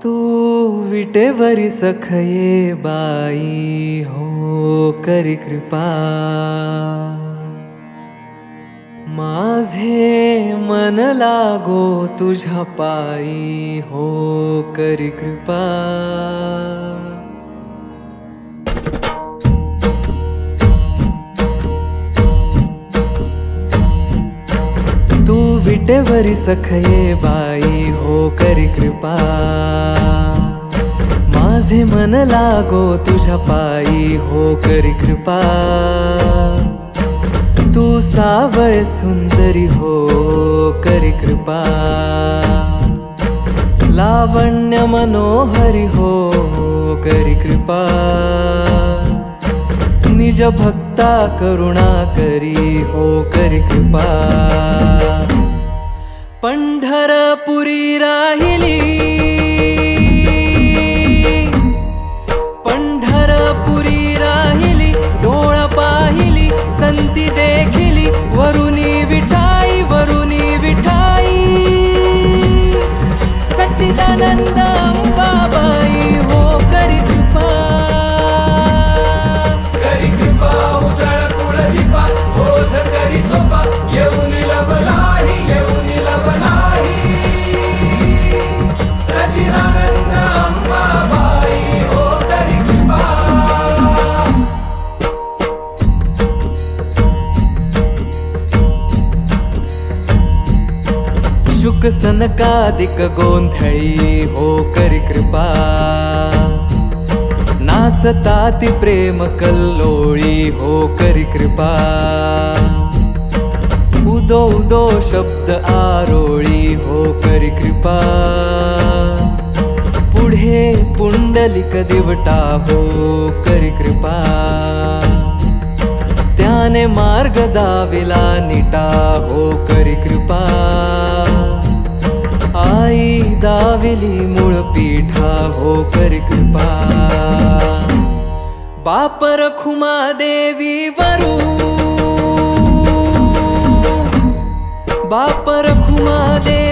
तू विटेवरी सखये बाई हो करी कृपा माझे मन लागो तुझ्या पायी हो करी कृपा तू विटेवरी सखये बाई हो करी कृपा माझे मन लागो तुझ्या पायी हो करी कृपा तू सावळ सुंदरी हो करी कृपा लावण्य मनोहरी हो करी कृपा निज भक्ता करुणा करी हो करी कृपा पंढरपुरी राहिली पंढरपुरी राहिली डोळा पाहिली संती देखिली वरुणी विठाई सच्चिदानंद अंबाबाई हो करी कृपा उजळ कुळदीपा बोध करी सोपा येऊन लवलाही सच्चिदानंद अंबाबाई हो करी कृपा शुक सनकादिक गोंधळी हो करी कृपा नाचताती प्रेम कल्लोळी हो करी कृपा उदो उदो शब्द आरोळी हो करी कृपा पुढे पुंडलिक दिवटा हो करी कृपा त्याने मार्ग दाविला निटा हो करी कृपा आई दाविली मूळ पीठा हो करी कृपा बाप रखुमा देवी वरू बाप रखुमा देवी